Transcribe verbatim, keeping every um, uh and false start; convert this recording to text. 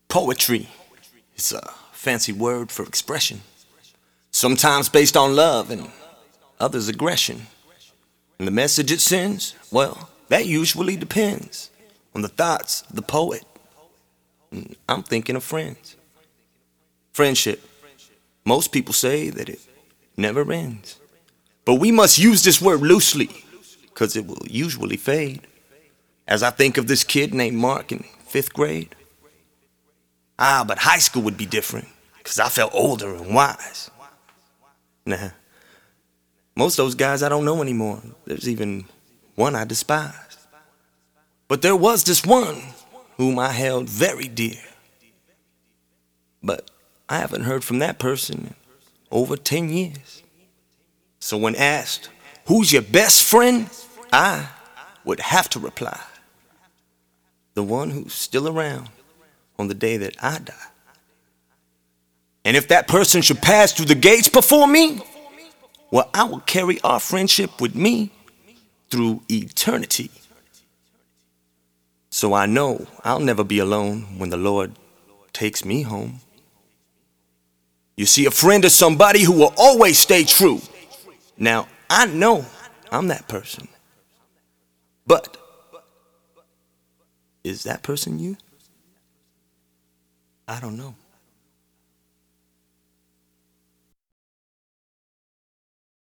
Poetry is a fancy word for expression, sometimes based on love and others aggression. And the message it sends, well, that usually depends on the thoughts of the poet. And I'm thinking of friends. Friendship. Most people say that it never ends. But we must use this word loosely, because it will usually fade. As I think of this kid named Mark in fifth grade. Ah, but high school would be different, because I felt older and wise. Nah, most of those guys I don't know anymore. There's even one I despise. But there was this one whom I held very dear. But I haven't heard from that person in over ten years. So when asked, who's your best friend? I would have to reply, the one who's still around on the day that I die. And if that person should pass through the gates before me, well, I will carry our friendship with me through eternity. So I know I'll never be alone when the Lord takes me home. You see, a friend is somebody who will always stay true. Now, I know I'm that person. But is that person you? I don't know.